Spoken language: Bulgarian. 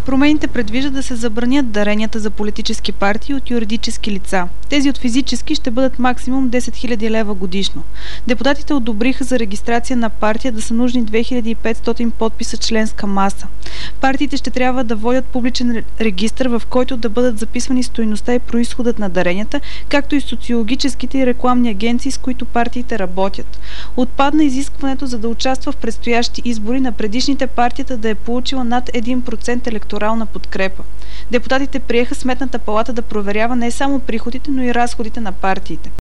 Промените предвиждат да се забранят даренията за политически партии от юридически лица. Тези от физически ще бъдат максимум 10 000 лева годишно. Депутатите одобриха за регистрация на партия да са нужни 2500 подписа членска маса. Партиите ще трябва да водят публичен регистър, в който да бъдат записвани стойността и произходът на даренията, както и социологическите и рекламни агенции, с които партиите работят. Отпадна изискването за да участва в предстоящи избори на предишните партията да е получила над 1% електорална подкрепа. Депутатите приеха Сметната палата да проверява не само приходите, но и разходите на партиите.